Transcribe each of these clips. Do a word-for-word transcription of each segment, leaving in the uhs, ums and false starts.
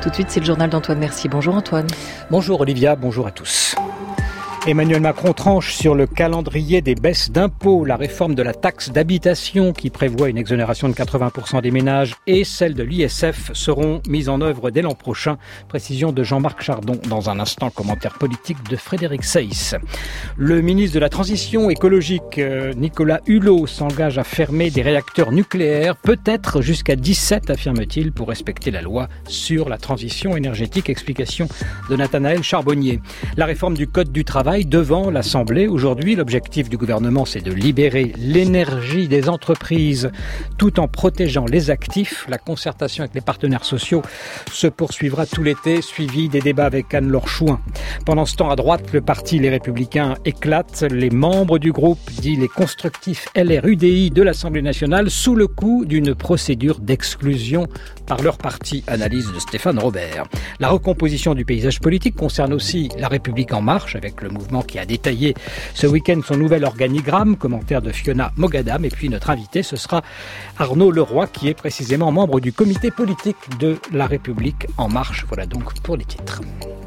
Tout de suite, c'est le journal d'Antoine Mercier. Bonjour Antoine. Bonjour Olivia, bonjour à tous. Emmanuel Macron tranche sur le calendrier des baisses d'impôts. La réforme de la taxe d'habitation qui prévoit une exonération de quatre-vingts pour cent des ménages et celle de l'I S F seront mises en œuvre dès l'an prochain. Précision de Jean-Marc Chardon. Dans un instant, commentaire politique de Frédéric Seyss. Le ministre de la Transition écologique, Nicolas Hulot, s'engage à fermer des réacteurs nucléaires, peut-être jusqu'à dix-sept, affirme-t-il, pour respecter la loi sur la transition énergétique. Explication de Nathanaël Charbonnier. La réforme du Code du travail devant l'Assemblée. Aujourd'hui, l'objectif du gouvernement, c'est de libérer l'énergie des entreprises tout en protégeant les actifs. La concertation avec les partenaires sociaux se poursuivra tout l'été, suivi des débats avec Anne-Laure Chouin. Pendant ce temps, à droite, le parti Les Républicains éclate. Les membres du groupe, dit les constructifs L R U D I de l'Assemblée nationale, sous le coup d'une procédure d'exclusion par leur parti. Analyse de Stéphane Robert. La recomposition du paysage politique concerne aussi La République en marche, avec le mouvement qui a détaillé ce week-end son nouvel organigramme. Commentaire de Fiona Mogadam. Et puis notre invité, ce sera Arnaud Leroy, qui est précisément membre du comité politique de La République en marche. Voilà donc pour les titres.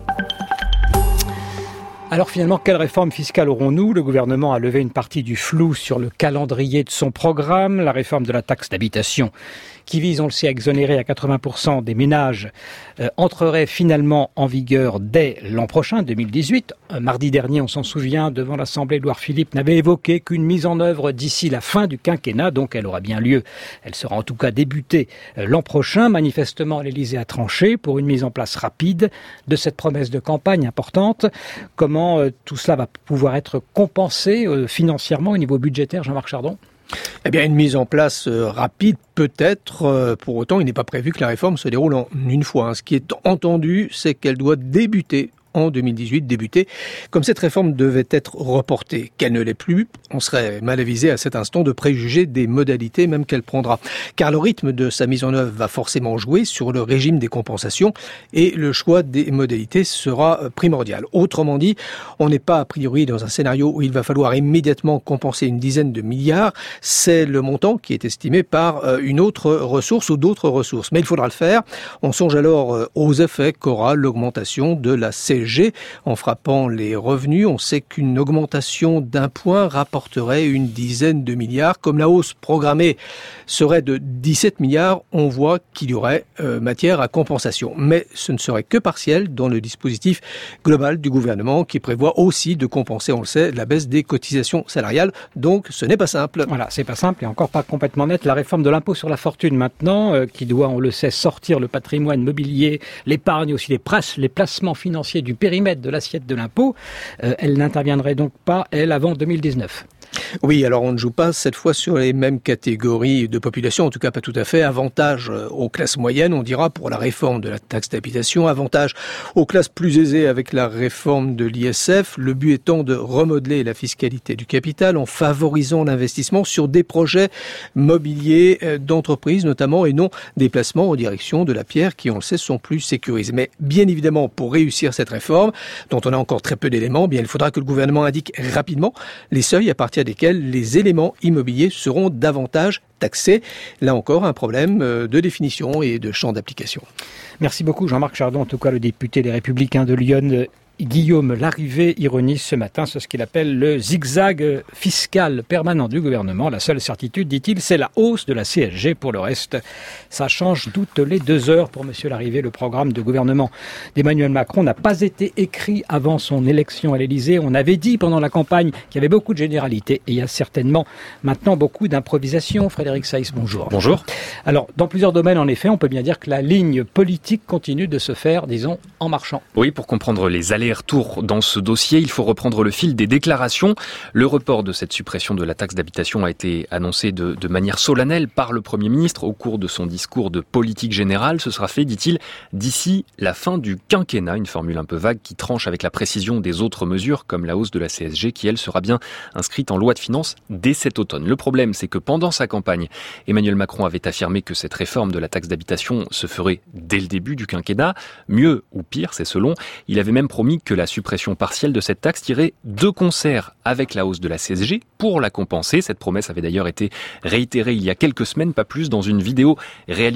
Alors finalement, quelle réforme fiscale aurons-nous ? Le gouvernement a levé une partie du flou sur le calendrier de son programme. La réforme de la taxe d'habitation, qui vise, on le sait, à exonérer à quatre-vingts pour cent des ménages, euh, entrerait finalement en vigueur dès l'an prochain, deux mille dix-huit. Euh, mardi dernier, on s'en souvient, devant l'Assemblée, Édouard Philippe n'avait évoqué qu'une mise en œuvre d'ici la fin du quinquennat, donc elle aura bien lieu. Elle sera en tout cas débutée euh, l'an prochain. Manifestement, l'Élysée a tranché pour une mise en place rapide de cette promesse de campagne importante. Comment euh, tout cela va pouvoir être compensé euh, financièrement au niveau budgétaire, Jean-Marc Chardon ? Eh bien, une mise en place euh, rapide, peut-être. Euh, pour autant, il n'est pas prévu que la réforme se déroule en une fois. Hein. Ce qui est entendu, c'est qu'elle doit débuter en deux mille dix-huit, débuter. Comme cette réforme devait être reportée, qu'elle ne l'est plus, on serait mal avisé à cet instant de préjuger des modalités même qu'elle prendra. Car le rythme de sa mise en œuvre va forcément jouer sur le régime des compensations et le choix des modalités sera primordial. Autrement dit, on n'est pas a priori dans un scénario où il va falloir immédiatement compenser une dizaine de milliards. C'est le montant qui est estimé par une autre ressource ou d'autres ressources. Mais il faudra le faire. On songe alors aux effets qu'aura l'augmentation de la C G. En frappant les revenus, on sait qu'une augmentation d'un point rapporterait une dizaine de milliards. Comme la hausse programmée serait de dix-sept milliards, on voit qu'il y aurait euh, matière à compensation. Mais ce ne serait que partiel dans le dispositif global du gouvernement qui prévoit aussi de compenser, on le sait, la baisse des cotisations salariales. Donc ce n'est pas simple. Voilà, c'est pas simple et encore pas complètement net. La réforme de l'impôt sur la fortune maintenant, euh, qui doit, on le sait, sortir le patrimoine mobilier, l'épargne, aussi les, praces, les placements financiers du périmètre de l'assiette de l'impôt, euh, elle n'interviendrait donc pas, elle, avant deux mille dix-neuf. Oui, alors on ne joue pas cette fois sur les mêmes catégories de population, en tout cas pas tout à fait. Avantage aux classes moyennes, on dira, pour la réforme de la taxe d'habitation. Avantage aux classes plus aisées avec la réforme de l'I S F. Le but étant de remodeler la fiscalité du capital en favorisant l'investissement sur des projets mobiliers d'entreprise notamment et non des placements en direction de la pierre qui, on le sait, sont plus sécurisés. Mais bien évidemment, pour réussir cette réforme, dont on a encore très peu d'éléments, bien il faudra que le gouvernement indique rapidement les seuils à partir desquels les éléments immobiliers seront davantage taxés. Là encore, un problème de définition et de champ d'application. Merci beaucoup Jean-Marc Chardon, en tout cas le député des Républicains de Lyon. Guillaume Larrivé ironise ce matin sur ce qu'il appelle le zigzag fiscal permanent du gouvernement. La seule certitude, dit-il, c'est la hausse de la C S G. Pour le reste, ça change toutes les deux heures pour M. Larrivé. Le programme de gouvernement d'Emmanuel Macron n'a pas été écrit avant son élection à l'Élysée. On avait dit pendant la campagne qu'il y avait beaucoup de généralités et il y a certainement maintenant beaucoup d'improvisation. Frédéric Seyss, bonjour. Bonjour. Alors, dans plusieurs domaines, en effet, on peut bien dire que la ligne politique continue de se faire, disons, en marchant. Oui, pour comprendre les allers retour dans ce dossier, il faut reprendre le fil des déclarations. Le report de cette suppression de la taxe d'habitation a été annoncé de, de manière solennelle par le Premier ministre au cours de son discours de politique générale. Ce sera fait, dit-il, d'ici la fin du quinquennat, une formule un peu vague qui tranche avec la précision des autres mesures, comme la hausse de la C S G, qui, elle, sera bien inscrite en loi de finances dès cet automne. Le problème, c'est que pendant sa campagne, Emmanuel Macron avait affirmé que cette réforme de la taxe d'habitation se ferait dès le début du quinquennat. Mieux ou pire, c'est selon. Il avait même promis que la suppression partielle de cette taxe irait de concert avec la hausse de la C S G pour la compenser. Cette promesse avait d'ailleurs été réitérée il y a quelques semaines, pas plus, dans une vidéo réalisée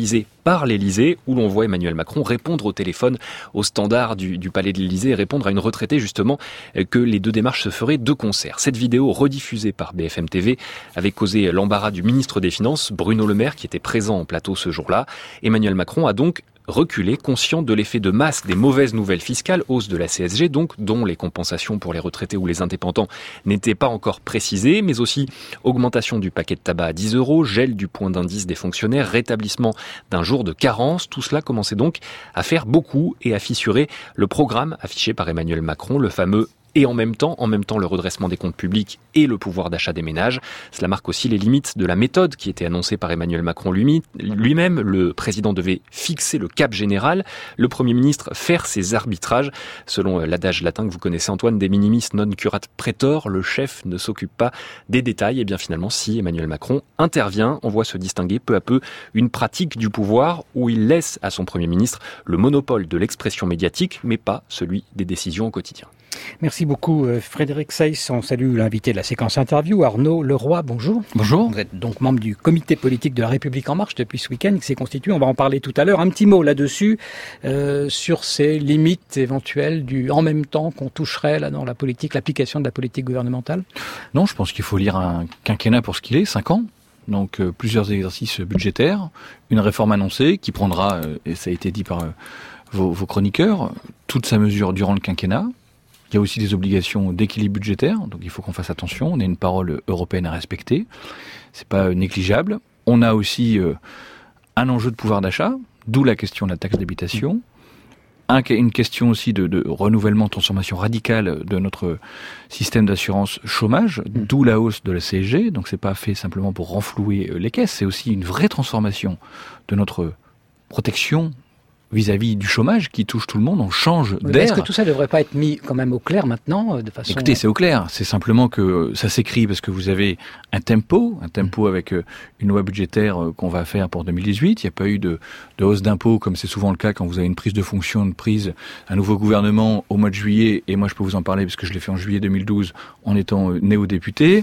par l'Élysée, où l'on voit Emmanuel Macron répondre au téléphone au standard du, du palais de l'Élysée et répondre à une retraitée justement que les deux démarches se feraient de concert. Cette vidéo rediffusée par B F M T V avait causé l'embarras du ministre des Finances, Bruno Le Maire, qui était présent en plateau ce jour-là. Emmanuel Macron a donc reculé, conscient de l'effet de masse des mauvaises nouvelles fiscales, hausse de la C S G donc, dont les compensations pour les retraités ou les indépendants n'étaient pas encore précisées, mais aussi augmentation du paquet de tabac à dix euros, gel du point d'indice des fonctionnaires, rétablissement d'un jour de carence. Tout cela commençait donc à faire beaucoup et à fissurer le programme affiché par Emmanuel Macron, le fameux et en même temps, en même temps le redressement des comptes publics et le pouvoir d'achat des ménages. Cela marque aussi les limites de la méthode qui était annoncée par Emmanuel Macron lui-même. Le président devait fixer le cap général, le Premier ministre faire ses arbitrages. Selon l'adage latin que vous connaissez, Antoine, de minimis non curat praetor, le chef ne s'occupe pas des détails. Et bien finalement, si Emmanuel Macron intervient, on voit se distinguer peu à peu une pratique du pouvoir où il laisse à son Premier ministre le monopole de l'expression médiatique, mais pas celui des décisions au quotidien. Merci beaucoup Frédéric Seyss. On salue l'invité de la séquence interview, Arnaud Leroy, bonjour. Bonjour. Vous êtes donc membre du comité politique de La République En Marche depuis ce week-end qui s'est constitué, on va en parler tout à l'heure. Un petit mot là-dessus, euh, sur ces limites éventuelles du en même temps qu'on toucherait là dans la politique, l'application de la politique gouvernementale. Non, je pense qu'il faut lire un quinquennat pour ce qu'il est, cinq ans. Donc euh, plusieurs exercices budgétaires, une réforme annoncée qui prendra, euh, et ça a été dit par euh, vos, vos chroniqueurs, toute sa mesure durant le quinquennat. Il y a aussi des obligations d'équilibre budgétaire, donc il faut qu'on fasse attention. On a une parole européenne à respecter, c'est pas négligeable. On a aussi euh, un enjeu de pouvoir d'achat, d'où la question de la taxe d'habitation. Un, une question aussi de, de renouvellement, transformation radicale de notre système d'assurance chômage, d'où la hausse de la C S G. Donc c'est pas fait simplement pour renflouer les caisses, c'est aussi une vraie transformation de notre protection vis-à-vis du chômage qui touche tout le monde, on change oui, d'air. Est-ce que tout ça ne devrait pas être mis quand même au clair maintenant de façon... Écoutez, c'est au clair. C'est simplement que ça s'écrit parce que vous avez un tempo, un tempo avec une loi budgétaire qu'on va faire pour deux mille dix-huit. Il n'y a pas eu de, de hausse d'impôts comme c'est souvent le cas quand vous avez une prise de fonction, une prise, un nouveau gouvernement au mois de juillet. Et moi, je peux vous en parler parce que je l'ai fait en juillet deux mille douze en étant néo-député.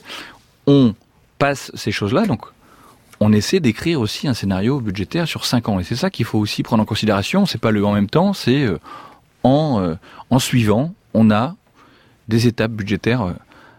On passe ces choses-là, donc on essaie d'écrire aussi un scénario budgétaire sur cinq ans. Et c'est ça qu'il faut aussi prendre en considération. C'est pas le en même temps, c'est euh, en, euh, en suivant, on a des étapes budgétaires euh,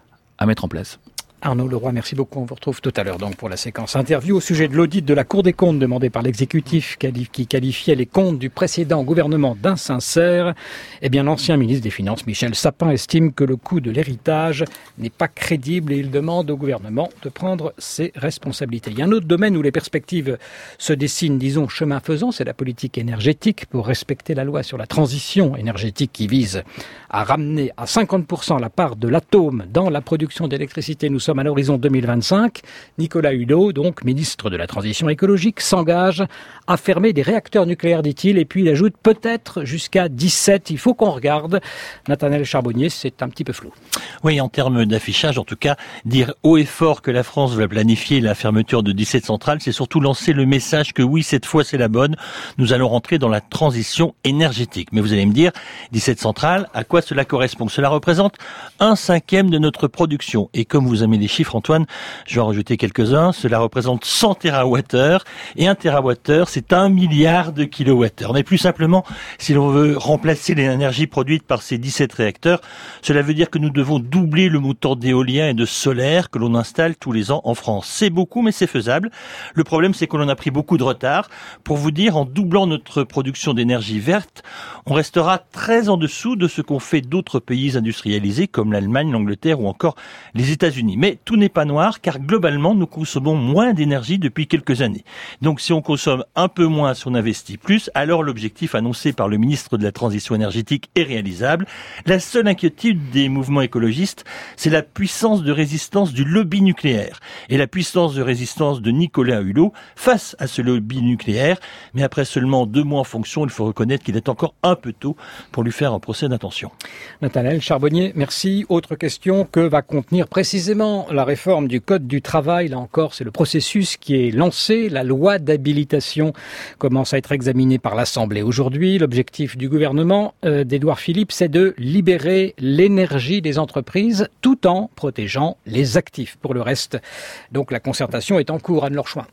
à mettre en place. Arnaud Leroy, merci beaucoup. On vous retrouve tout à l'heure donc pour la séquence interview au sujet de l'audit de la Cour des comptes demandé par l'exécutif qui qualifiait les comptes du précédent gouvernement d'insincères. Eh bien, l'ancien ministre des Finances, Michel Sapin, estime que le coût de l'héritage n'est pas crédible et il demande au gouvernement de prendre ses responsabilités. Il y a un autre domaine où les perspectives se dessinent, disons, chemin faisant, c'est la politique énergétique pour respecter la loi sur la transition énergétique qui vise à ramener à cinquante pour cent la part de l'atome dans la production d'électricité. Nous sommes à l'horizon deux mille vingt-cinq. Nicolas Hulot, donc ministre de la Transition écologique, s'engage à fermer des réacteurs nucléaires, dit-il, et puis il ajoute peut-être jusqu'à dix-sept. Il faut qu'on regarde. Nathanaël Charbonnier, c'est un petit peu flou. Oui, en termes d'affichage, en tout cas, dire haut et fort que la France va planifier la fermeture de dix-sept centrales, c'est surtout lancer le message que oui, cette fois c'est la bonne. Nous allons rentrer dans la transition énergétique. Mais vous allez me dire, dix-sept centrales, à quoi cela correspond? Cela représente un cinquième de notre production. Et comme vous avez des chiffres, Antoine, je vais en rajouter quelques-uns. Cela représente cent térawattheures. Et un térawattheure, c'est un milliard de kilowattheures. Mais plus simplement, si l'on veut remplacer l'énergie produite par ces dix-sept réacteurs, cela veut dire que nous devons doubler le montant d'éolien et de solaire que l'on installe tous les ans en France. C'est beaucoup, mais c'est faisable. Le problème, c'est que l'on a pris beaucoup de retard. Pour vous dire, en doublant notre production d'énergie verte, on restera très en dessous de ce qu'ont fait d'autres pays industrialisés comme l'Allemagne, l'Angleterre ou encore les États-Unis. Mais tout n'est pas noir, car globalement, nous consommons moins d'énergie depuis quelques années. Donc si on consomme un peu moins, si on investit plus, alors l'objectif annoncé par le ministre de la Transition énergétique est réalisable. La seule inquiétude des mouvements écologistes, c'est la puissance de résistance du lobby nucléaire et la puissance de résistance de Nicolas Hulot face à ce lobby nucléaire. Mais après seulement deux mois en fonction, il faut reconnaître qu'il est encore un peu tôt pour lui faire un procès d'intention. Nathanaël Charbonnier, merci. Autre question, que va contenir précisément la réforme du Code du travail? Là encore, c'est le processus qui est lancé. La loi d'habilitation commence à être examinée par l'Assemblée aujourd'hui. L'objectif du gouvernement euh, d'Édouard Philippe, c'est de libérer l'énergie des entreprises tout en protégeant les actifs. Pour le reste, donc la concertation est en cours. Anne-Laure Chouin.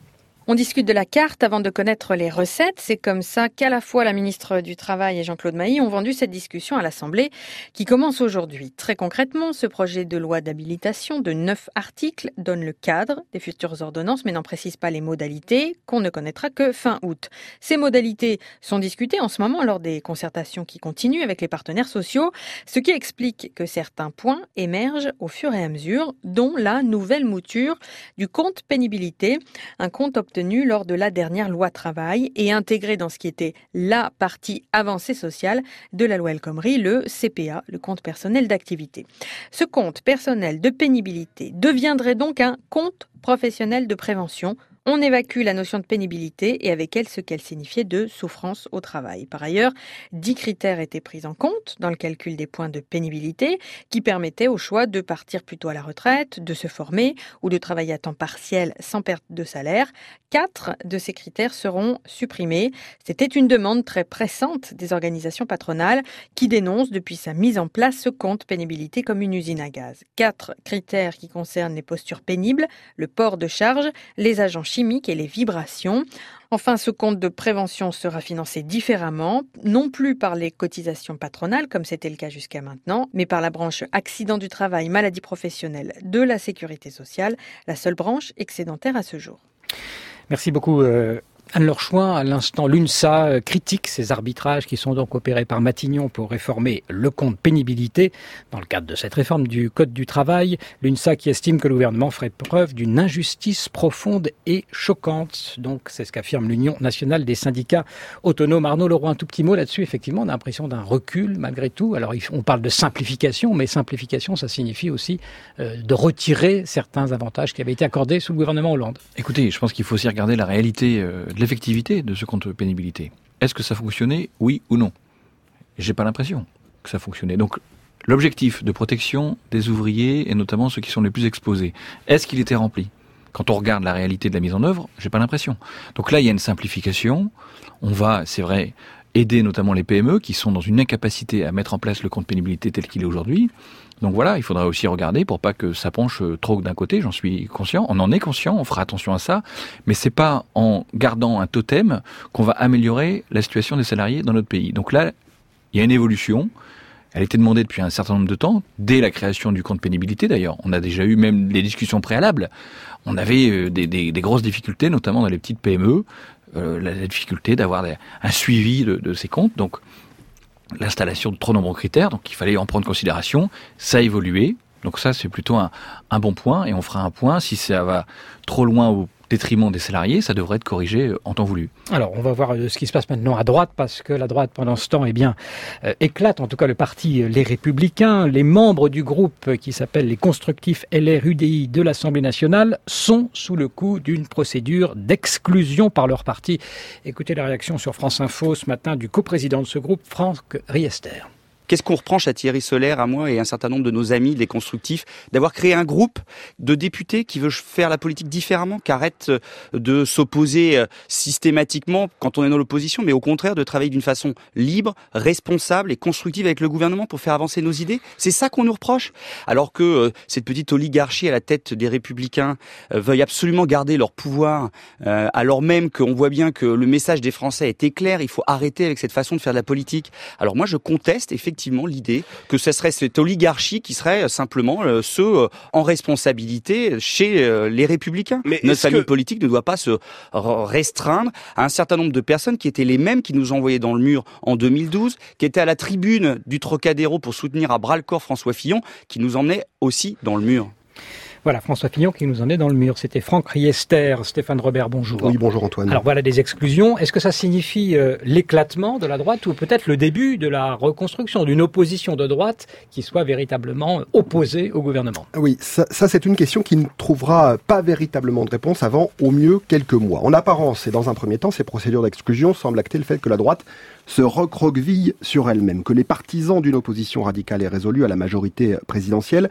On discute de la carte avant de connaître les recettes. C'est comme ça qu'à la fois la ministre du Travail et Jean-Claude Mailly ont vendu cette discussion à l'Assemblée qui commence aujourd'hui. Très concrètement, ce projet de loi d'habilitation de neuf articles donne le cadre des futures ordonnances mais n'en précise pas les modalités qu'on ne connaîtra que fin août. Ces modalités sont discutées en ce moment lors des concertations qui continuent avec les partenaires sociaux, ce qui explique que certains points émergent au fur et à mesure, dont la nouvelle mouture du compte pénibilité, un compte obtenu lors de la dernière loi travail et intégré dans ce qui était la partie avancée sociale de la loi El Khomri, le C P A, le compte personnel d'activité. Ce compte personnel de pénibilité deviendrait donc un compte professionnel de prévention. On évacue la notion de pénibilité et avec elle ce qu'elle signifiait de souffrance au travail. Par ailleurs, dix critères étaient pris en compte dans le calcul des points de pénibilité qui permettaient au choix de partir plutôt à la retraite, de se former ou de travailler à temps partiel sans perte de salaire. Quatre de ces critères seront supprimés. C'était une demande très pressante des organisations patronales qui dénoncent depuis sa mise en place ce compte pénibilité comme une usine à gaz. Quatre critères qui concernent les postures pénibles, le port de charge, les agents chimiques et les vibrations. Enfin, ce compte de prévention sera financé différemment, non plus par les cotisations patronales, comme c'était le cas jusqu'à maintenant, mais par la branche accident du travail, maladie professionnelle de la sécurité sociale, la seule branche excédentaire à ce jour. Merci beaucoup euh, Anne-Laure Chouin. À l'instant, l'UNSA critique ces arbitrages qui sont donc opérés par Matignon pour réformer le compte pénibilité. Dans le cadre de cette réforme du Code du travail, l'UNSA qui estime que le gouvernement ferait preuve d'une injustice profonde et choquante. Donc c'est ce qu'affirme l'Union nationale des syndicats autonomes. Arnaud Leroy, un tout petit mot là-dessus. Effectivement, on a l'impression d'un recul malgré tout. Alors on parle de simplification, mais simplification, ça signifie aussi euh, de retirer certains avantages qui avaient été accordés sous le gouvernement Hollande. Écoutez, je pense qu'il faut aussi regarder la réalité euh, de l'effectivité de ce compte pénibilité. Est-ce que ça fonctionnait, oui ou non? J'ai pas l'impression que ça fonctionnait. Donc, l'objectif de protection des ouvriers, et notamment ceux qui sont les plus exposés, est-ce qu'il était rempli? Quand on regarde la réalité de la mise en œuvre, j'ai pas l'impression. Donc là, il y a une simplification. On va, c'est vrai, aider notamment les P M E qui sont dans une incapacité à mettre en place le compte pénibilité tel qu'il est aujourd'hui. Donc voilà, il faudra aussi regarder pour pas que ça penche trop d'un côté, j'en suis conscient, on en est conscient, on fera attention à ça, mais c'est pas en gardant un totem qu'on va améliorer la situation des salariés dans notre pays. Donc là, il y a une évolution, elle était demandée depuis un certain nombre de temps, dès la création du compte pénibilité d'ailleurs, on a déjà eu même des discussions préalables, on avait des, des, des grosses difficultés, notamment dans les petites P M E, euh, la, la difficulté d'avoir des, un suivi de, de ces comptes, donc l'installation de trop nombreux critères, donc il fallait en prendre considération, ça a évolué, donc ça c'est plutôt un, un bon point, et on fera un point, si ça va trop loin au détriment des salariés, ça devrait être corrigé en temps voulu. Alors, on va voir ce qui se passe maintenant à droite, parce que la droite, pendant ce temps, eh bien, euh, éclate, en tout cas le parti Les Républicains. Les membres du groupe qui s'appelle les Constructifs L R U D I de l'Assemblée nationale sont sous le coup d'une procédure d'exclusion par leur parti. Écoutez la réaction sur France Info ce matin du coprésident de ce groupe, Franck Riester. Qu'est-ce qu'on reproche à Thierry Solaire, à moi et à un certain nombre de nos amis, les constructifs, d'avoir créé un groupe de députés qui veut faire la politique différemment, qui arrête de s'opposer systématiquement quand on est dans l'opposition, mais au contraire de travailler d'une façon libre, responsable et constructive avec le gouvernement pour faire avancer nos idées? C'est ça qu'on nous reproche? Alors que euh, cette petite oligarchie à la tête des Républicains euh, veuille absolument garder leur pouvoir, euh, alors même qu'on voit bien que le message des Français était clair, il faut arrêter avec cette façon de faire de la politique. Alors moi je conteste effectivement effectivement l'idée que ce serait cette oligarchie qui serait simplement euh, ceux euh, en responsabilité chez euh, les Républicains. Mais notre famille que... politique ne doit pas se restreindre à un certain nombre de personnes qui étaient les mêmes qui nous envoyaient dans le mur en deux mille douze, qui étaient à la tribune du Trocadéro pour soutenir à bras-le-corps François Fillon, qui nous emmenait aussi dans le mur. Voilà, François Fillon qui nous en est dans le mur. C'était Franck Riester. Stéphane Robert, bonjour. Oui, bonjour Antoine. Alors voilà des exclusions. Est-ce que ça signifie euh, l'éclatement de la droite ou peut-être le début de la reconstruction d'une opposition de droite qui soit véritablement opposée au gouvernement? Oui, ça, ça c'est une question qui ne trouvera pas véritablement de réponse avant au mieux quelques mois. En apparence et dans un premier temps, ces procédures d'exclusion semblent acter le fait que la droite se recroqueville sur elle-même, que les partisans d'une opposition radicale et résolue à la majorité présidentielle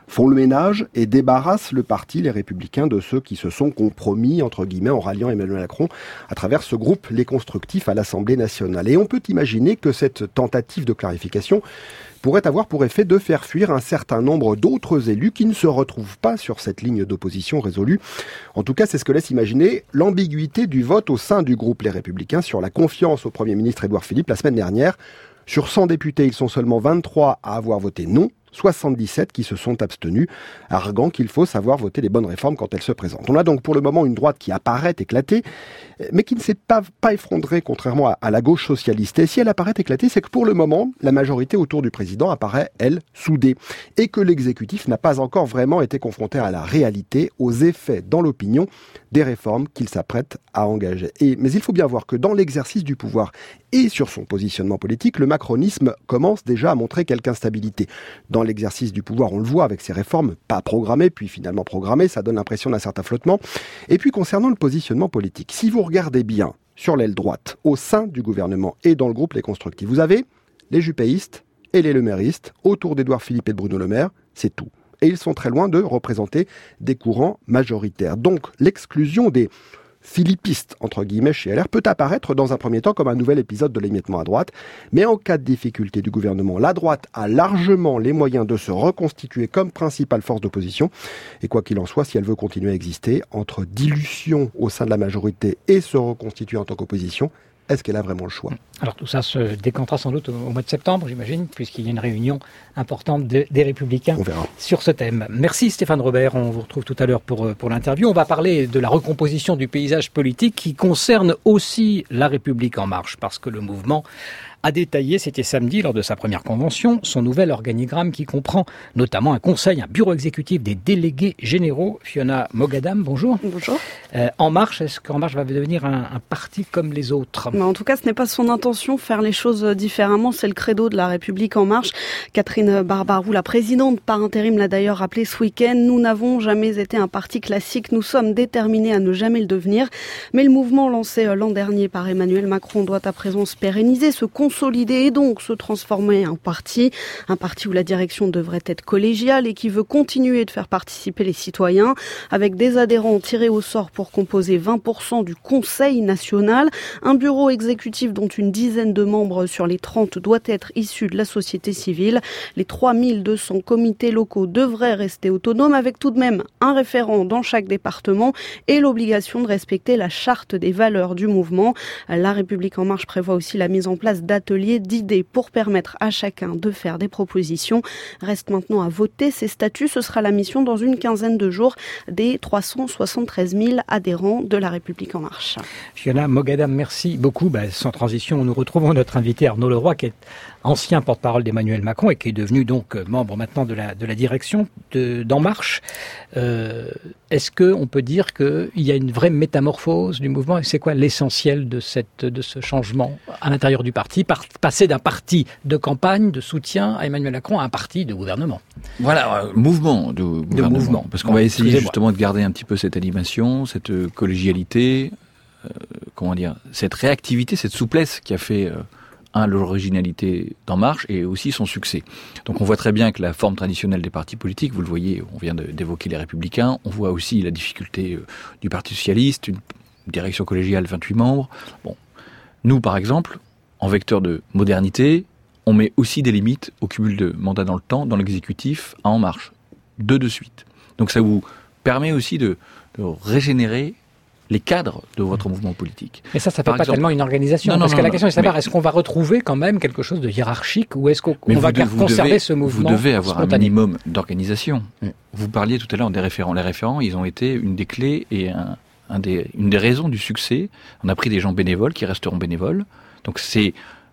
font le ménage et débarrassent le parti, les Républicains, de ceux qui se sont compromis, entre guillemets, en ralliant Emmanuel Macron à travers ce groupe Les Constructifs à l'Assemblée nationale. Et on peut imaginer que cette tentative de clarification pourrait avoir pour effet de faire fuir un certain nombre d'autres élus qui ne se retrouvent pas sur cette ligne d'opposition résolue. En tout cas, c'est ce que laisse imaginer l'ambiguïté du vote au sein du groupe Les Républicains sur la confiance au Premier ministre Édouard Philippe la semaine dernière. Sur cent députés, ils sont seulement vingt-trois à avoir voté non, soixante-dix-sept qui se sont abstenus, arguant qu'il faut savoir voter les bonnes réformes quand elles se présentent. On a donc pour le moment une droite qui apparaît éclatée, mais qui ne s'est pas, pas effondrée, contrairement à, à la gauche socialiste. Et si elle apparaît éclatée, c'est que pour le moment, la majorité autour du président apparaît, elle, soudée, et que l'exécutif n'a pas encore vraiment été confronté à la réalité, aux effets dans l'opinion des réformes qu'il s'apprête à engager. Et, mais il faut bien voir que dans l'exercice du pouvoir et sur son positionnement politique, le macronisme commence déjà à montrer quelque instabilité. Dans l'exercice du pouvoir, on le voit avec ces réformes pas programmées, puis finalement programmées, ça donne l'impression d'un certain flottement. Et puis concernant le positionnement politique, si vous regardez bien sur l'aile droite, au sein du gouvernement et dans le groupe Les Constructifs, vous avez les juppéistes et les leméristes autour d'Édouard Philippe et de Bruno Le Maire, c'est tout. Et ils sont très loin de représenter des courants majoritaires. Donc l'exclusion des philippistes, entre guillemets, chez L R, peut apparaître dans un premier temps comme un nouvel épisode de l'émiettement à droite. Mais en cas de difficulté du gouvernement, la droite a largement les moyens de se reconstituer comme principale force d'opposition. Et quoi qu'il en soit, si elle veut continuer à exister, entre dilution au sein de la majorité et se reconstituer en tant qu'opposition, est-ce qu'elle a vraiment le choix ? Alors tout ça se décantera sans doute au, au mois de septembre, j'imagine, puisqu'il y a une réunion importante de, des Républicains sur ce thème. Merci Stéphane Robert, on vous retrouve tout à l'heure pour, pour l'interview. On va parler de la recomposition du paysage politique qui concerne aussi La République En Marche, parce que le mouvement a détaillé, c'était samedi, lors de sa première convention, son nouvel organigramme qui comprend notamment un conseil, un bureau exécutif des délégués généraux. Fiona Mogadam, bonjour. Bonjour. Euh, En Marche, est-ce qu'En Marche va devenir un, un parti comme les autres ? Mais en tout cas, ce n'est pas son intention, faire les choses différemment. C'est le credo de La République En Marche. Catherine Barbarou, la présidente par intérim, l'a d'ailleurs rappelé ce week-end. Nous n'avons jamais été un parti classique. Nous sommes déterminés à ne jamais le devenir. Mais le mouvement lancé l'an dernier par Emmanuel Macron doit à présent se pérenniser, se consolider et donc se transformer en parti. Un parti où la direction devrait être collégiale et qui veut continuer de faire participer les citoyens avec des adhérents tirés au sort pour composer vingt pour cent du Conseil national. Un bureau exécutif dont une dizaine de membres sur les trente doit être issu de la société civile. Les trois mille deux cents comités locaux devraient rester autonomes avec tout de même un référent dans chaque département et l'obligation de respecter la charte des valeurs du mouvement. La République En Marche prévoit aussi la mise en place d'ateliers d'idées pour permettre à chacun de faire des propositions. Reste maintenant à voter ces statuts. Ce sera la mission dans une quinzaine de jours des trois cent soixante-treize mille adhérents de La République En Marche. Fiona Mogadam, merci beaucoup. Ben, sans transition, nous retrouvons notre invité Arnaud Leroy, qui est ancien porte-parole d'Emmanuel Macron et qui est devenu donc membre maintenant de la, de la direction de, d'En Marche. Euh, est-ce qu'on peut dire qu'il y a une vraie métamorphose du mouvement ? Et c'est quoi l'essentiel de, cette, de ce changement à l'intérieur du parti ? Par, passer d'un parti de campagne, de soutien à Emmanuel Macron à un parti de gouvernement. Voilà, euh, mouvement de gouvernement. De mouvement. Parce qu'on bon, va essayer justement de garder un petit peu cette animation, cette euh, collégialité, euh, comment dire, cette réactivité, cette souplesse qui a fait... Euh, Un, l'originalité d'En Marche et aussi son succès. Donc on voit très bien que la forme traditionnelle des partis politiques, vous le voyez, on vient de, d'évoquer les Républicains, on voit aussi la difficulté euh, du Parti Socialiste, une direction collégiale, vingt-huit membres. Bon, nous par exemple, en vecteur de modernité, on met aussi des limites au cumul de mandats dans le temps, dans l'exécutif, à En Marche. Deux de suite. Donc ça vous permet aussi de, de régénérer les cadres de votre mouvement politique. Mais ça, ça ne fait pas exemple, tellement une organisation. Non, non, parce non, que la question est de savoir, mais, est-ce qu'on va retrouver quand même quelque chose de hiérarchique ou est-ce qu'on va de, conserver devez, ce mouvement Vous devez avoir spontané. Un minimum d'organisation. Mm. Vous parliez tout à l'heure des référents. Les référents, ils ont été une des clés et un, un des, une des raisons du succès. On a pris des gens bénévoles qui resteront bénévoles. Donc c'est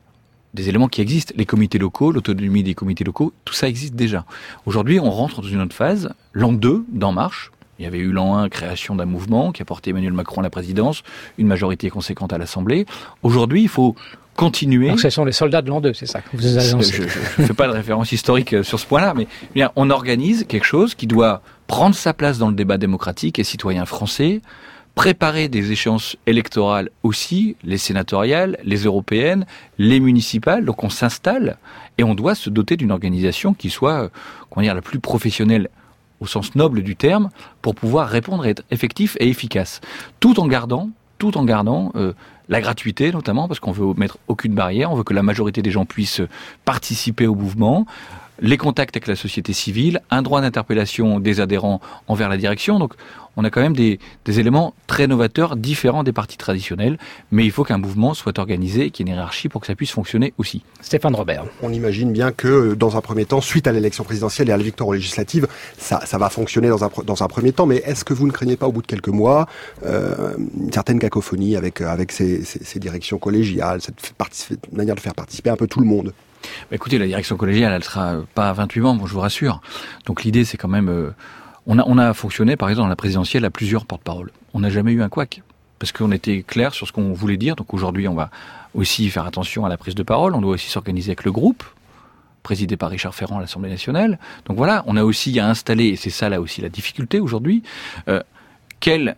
des éléments qui existent. Les comités locaux, l'autonomie des comités locaux, tout ça existe déjà. Aujourd'hui, on rentre dans une autre phase, l'an deux d'En Marche. Il y avait eu l'an un, création d'un mouvement qui a porté Emmanuel Macron à la présidence, une majorité conséquente à l'Assemblée. Aujourd'hui, il faut continuer... Donc ce sont les soldats de l'an deux, c'est ça que vous avez annoncé. Je ne fais pas de référence historique sur ce point-là, mais bien, on organise quelque chose qui doit prendre sa place dans le débat démocratique et citoyen français, préparer des échéances électorales aussi, les sénatoriales, les européennes, les municipales. Donc on s'installe et on doit se doter d'une organisation qui soit, comment dire, la plus professionnelle au sens noble du terme, pour pouvoir répondre et être effectif et efficace. Tout en gardant, tout en gardant euh, la gratuité notamment, parce qu'on veut mettre aucune barrière, on veut que la majorité des gens puissent participer au mouvement, les contacts avec la société civile, un droit d'interpellation des adhérents envers la direction. Donc on a quand même des, des éléments très novateurs, différents des partis traditionnels, mais il faut qu'un mouvement soit organisé, qu'il y ait une hiérarchie pour que ça puisse fonctionner aussi. Stéphane Robert. On imagine bien que dans un premier temps, suite à l'élection présidentielle et à la victoire aux législatives, ça, ça va fonctionner dans un, dans un premier temps, mais est-ce que vous ne craignez pas au bout de quelques mois euh, une certaine cacophonie avec, avec ces, ces, ces directions collégiales, cette manière de faire participer un peu tout le monde ? Bah écoutez, la direction collégiale, elle sera pas à vingt-huit membres, je vous rassure. Donc l'idée, c'est quand même... Euh, on, a, on a fonctionné, par exemple, dans la présidentielle, à plusieurs porte-paroles. On n'a jamais eu un couac, parce qu'on était clair sur ce qu'on voulait dire. Donc aujourd'hui, on va aussi faire attention à la prise de parole. On doit aussi s'organiser avec le groupe, présidé par Richard Ferrand à l'Assemblée nationale. Donc voilà, on a aussi à installer, et c'est ça là aussi la difficulté aujourd'hui, euh, quelle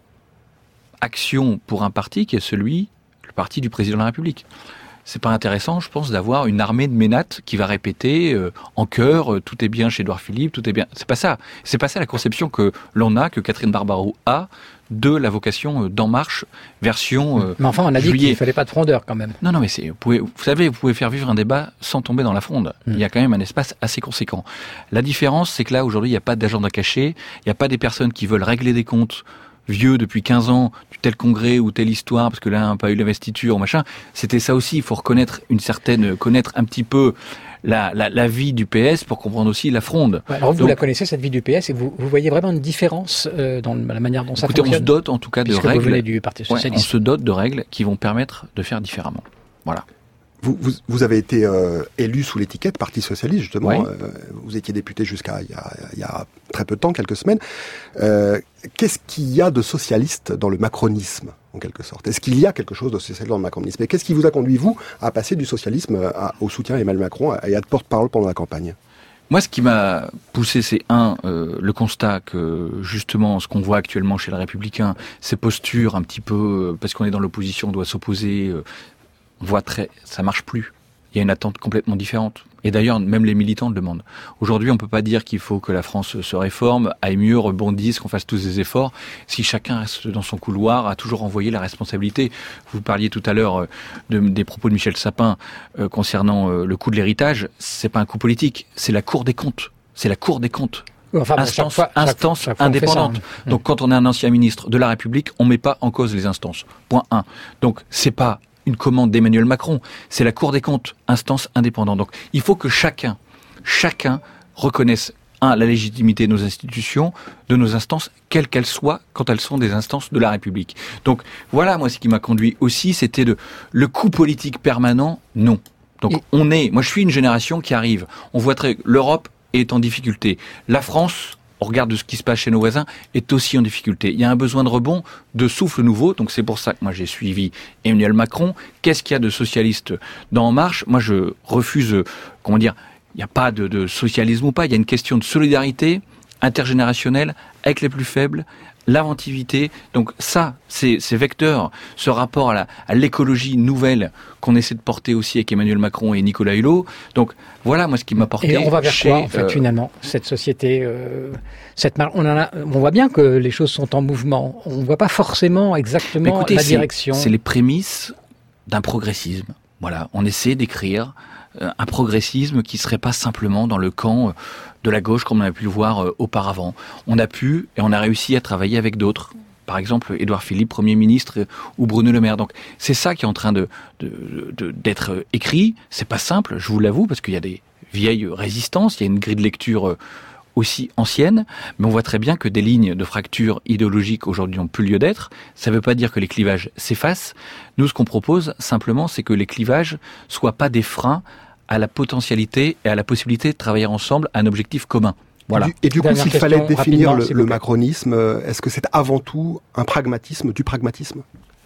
action pour un parti qui est celui, le parti du président de la République. C'est pas intéressant, je pense, d'avoir une armée de ménates qui va répéter euh, en chœur euh, tout est bien chez Édouard Philippe, tout est bien. C'est pas ça. C'est pas ça la conception que l'on a, que Catherine Barbaroux a de la vocation euh, d'En Marche version. Euh, mais enfin, on a dit juillet. qu'il fallait pas de frondeur quand même. Non, non, mais c'est. Vous, pouvez, vous savez, vous pouvez faire vivre un débat sans tomber dans la fronde. Mmh. Il y a quand même un espace assez conséquent. La différence, c'est que là aujourd'hui, il n'y a pas d'agenda caché, il n'y a pas des personnes qui veulent régler des comptes vieux depuis quinze ans, du tel congrès ou telle histoire, parce que là, on n'a pas eu l'investiture, machin. C'était ça aussi, il faut reconnaître une certaine, connaître un petit peu la, la, la vie du P S pour comprendre aussi la fronde. Ouais, alors vous Donc, la connaissez, cette vie du P S, et vous, vous voyez vraiment une différence euh, dans la manière dont ça écoutez, fonctionne. on se dote en tout cas de Puisque règles. Vous venez du Parti socialiste. Ouais, on se dote de règles qui vont permettre de faire différemment. Voilà. Vous, vous, vous avez été euh, élu sous l'étiquette Parti socialiste, justement. Ouais. Euh, vous étiez député jusqu'à il y a, il y a très peu de temps, quelques semaines. Euh, qu'est-ce qu'il y a de socialiste dans le macronisme, en quelque sorte ? Est-ce qu'il y a quelque chose de socialiste dans le macronisme ? Et qu'est-ce qui vous a conduit, vous, à passer du socialisme à, au soutien à Emmanuel Macron et à être porte-parole pendant la campagne ? Moi, ce qui m'a poussé, c'est un, euh, le constat que, justement, ce qu'on voit actuellement chez les Républicains, ces postures un petit peu, euh, parce qu'on est dans l'opposition, on doit s'opposer... Euh, on voit très, ça marche plus. Il y a une attente complètement différente. Et d'ailleurs, même les militants le demandent. Aujourd'hui, on peut pas dire qu'il faut que la France se réforme, aille mieux, rebondisse, qu'on fasse tous des efforts, si chacun reste dans son couloir, a toujours envoyé la responsabilité. Vous parliez tout à l'heure de, des propos de Michel Sapin euh, concernant euh, le coût de l'héritage. C'est pas un coût politique, c'est la Cour des comptes. C'est la Cour des comptes. Enfin, bon, instance, chaque fois, instance chaque, chaque fois indépendante. ça, hein. Donc, quand on est un ancien ministre de la République, on met pas en cause les instances. Point un. Donc, c'est pas une commande d'Emmanuel Macron, c'est la Cour des comptes, instance indépendante. Donc il faut que chacun, chacun reconnaisse, un, la légitimité de nos institutions, de nos instances, quelles qu'elles soient, quand elles sont des instances de la République. Donc voilà, moi ce qui m'a conduit aussi, c'était de, le coup politique permanent, non. Donc Et... on est, moi je suis une génération qui arrive, on voit très, l'Europe est en difficulté, la France, on regarde ce qui se passe chez nos voisins, est aussi en difficulté. Il y a un besoin de rebond, de souffle nouveau, donc c'est pour ça que moi j'ai suivi Emmanuel Macron. Qu'est-ce qu'il y a de socialiste dans En Marche ? Moi je refuse, comment dire, il n'y a pas de, de socialisme ou pas, il y a une question de solidarité intergénérationnelle avec les plus faibles, l'inventivité. Donc ça, ces, ces vecteurs, ce rapport à, la, à l'écologie nouvelle qu'on essaie de porter aussi avec Emmanuel Macron et Nicolas Hulot. Donc voilà, moi ce qui m'a porté. Et on va vers chez, quoi en fait euh, finalement cette société, euh, cette mar- on en a, on voit bien que les choses sont en mouvement. On ne voit pas forcément exactement écoutez, la c'est, direction. C'est les prémices d'un progressisme. Voilà, on essaie d'écrire euh, un progressisme qui serait pas simplement dans le camp euh, de la gauche comme on a pu le voir euh, auparavant. On a pu et on a réussi à travailler avec d'autres. Par exemple, Édouard Philippe, Premier ministre, euh, ou Bruno Le Maire. Donc, c'est ça qui est en train de, de, de d'être écrit. C'est pas simple, je vous l'avoue, parce qu'il y a des vieilles résistances, il y a une grille de lecture euh, aussi ancienne, mais on voit très bien que des lignes de fracture idéologique aujourd'hui n'ont plus lieu d'être. Ça ne veut pas dire que les clivages s'effacent. Nous, ce qu'on propose, simplement, c'est que les clivages soient pas des freins à la potentialité et à la possibilité de travailler ensemble à un objectif commun. Voilà. Et du, et du coup, Dernière s'il question, fallait définir le, s'il le vous plaît. macronisme, est-ce que c'est avant tout un pragmatisme, du pragmatisme ?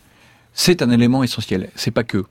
C'est un élément essentiel. C'est pas que.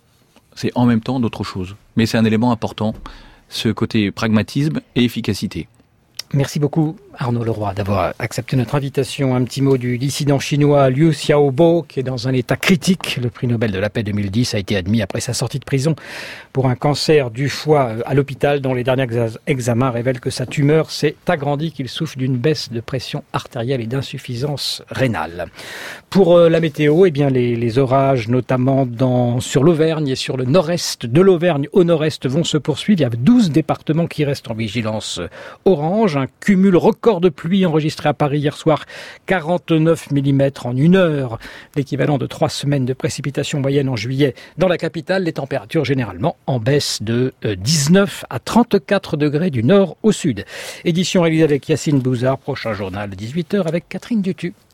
C'est en même temps d'autres choses. Mais c'est un élément important, ce côté pragmatisme et efficacité. Merci beaucoup Arnaud Leroy d'avoir accepté notre invitation. Un petit mot du dissident chinois Liu Xiaobo qui est dans un état critique. Le prix Nobel de la paix deux mille dix a été admis après sa sortie de prison pour un cancer du foie à l'hôpital dont les derniers examens révèlent que sa tumeur s'est agrandie, qu'il souffre d'une baisse de pression artérielle et d'insuffisance rénale. Pour la météo, eh bien les, les orages notamment dans, sur l'Auvergne et sur le nord-est de l'Auvergne au nord-est vont se poursuivre. Il y a douze départements qui restent en vigilance orange. Un cumul record de pluie enregistré à Paris hier soir, quarante-neuf millimètres en une heure, l'équivalent de trois semaines de précipitations moyennes en juillet. Dans la capitale, les températures généralement en baisse de dix-neuf à trente-quatre degrés du nord au sud. Édition réalisée avec Yacine Bouzard, prochain journal dix-huit heures avec Catherine Dutu.